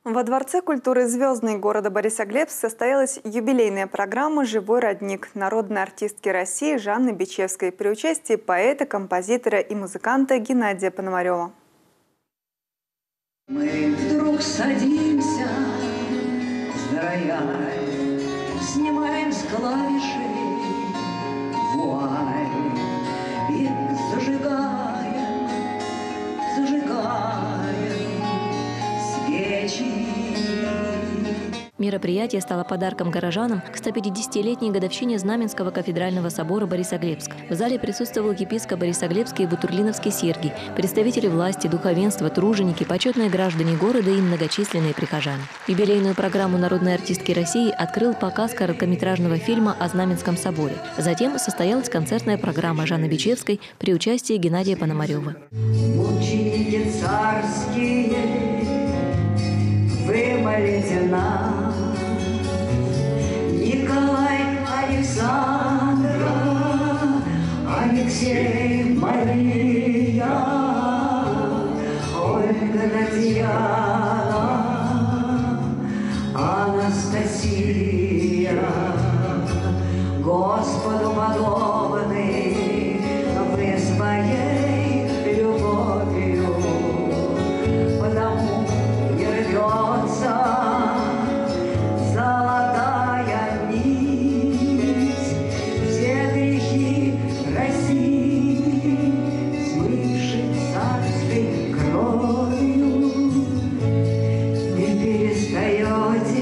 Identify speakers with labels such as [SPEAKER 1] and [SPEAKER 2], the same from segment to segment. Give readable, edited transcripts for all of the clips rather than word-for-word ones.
[SPEAKER 1] Во Дворце культуры «Звездный» города Борисоглебск состоялась юбилейная программа «Живой родник» народной артистки России Жанны Бичевской при участии поэта, композитора и музыканта Геннадия Пономарева.
[SPEAKER 2] Мы вдруг садимся, рояль, снимаем с клавишей вуаль и зажигаем свечи.
[SPEAKER 3] Мероприятие стало подарком горожанам к 150-летней годовщине Знаменского кафедрального собора Борисоглебск. В зале присутствовал епископ Борисоглебский и Бутурлиновский Сергий, представители власти, духовенства, труженики, почетные граждане города и многочисленные прихожане. Юбилейную программу народной артистки России открыл показ короткометражного фильма о Знаменском соборе. Затем состоялась концертная программа Жанны Бичевской при участии Геннадия Пономарева.
[SPEAKER 2] Мученики царские, вымолите нам Николай, Александра, Алексей, Мария, Ольга, Татьяна, Анастасия. Господу подобны вы своей любовью, потому не рвется золотая нить, все грехи России, смывши царской кровью, не перестаете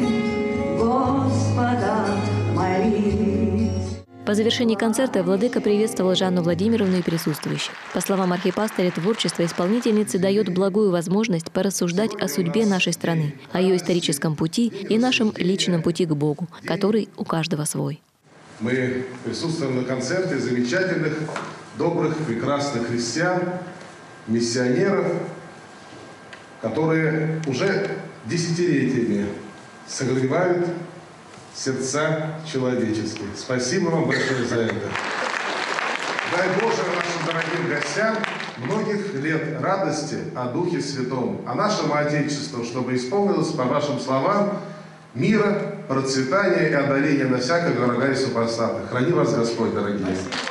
[SPEAKER 2] Господа молить.
[SPEAKER 3] По завершении концерта владыка приветствовал Жанну Владимировну и присутствующих. По словам архипастыря, творчество исполнительницы дает благую возможность порассуждать о судьбе нашей страны, о ее историческом пути и нашем личном пути к Богу, который у каждого свой.
[SPEAKER 4] Мы присутствуем на концерте замечательных, добрых, прекрасных христиан, миссионеров, которые уже десятилетиями согревают сердца человеческие. Спасибо вам большое за это. Дай Боже нашим дорогим гостям многих лет радости о Духе Святом, а нашему Отечеству, чтобы исполнилось, по вашим словам, мира, процветания и одоления на всякого врага и супостата. Храни вас Господь, дорогие.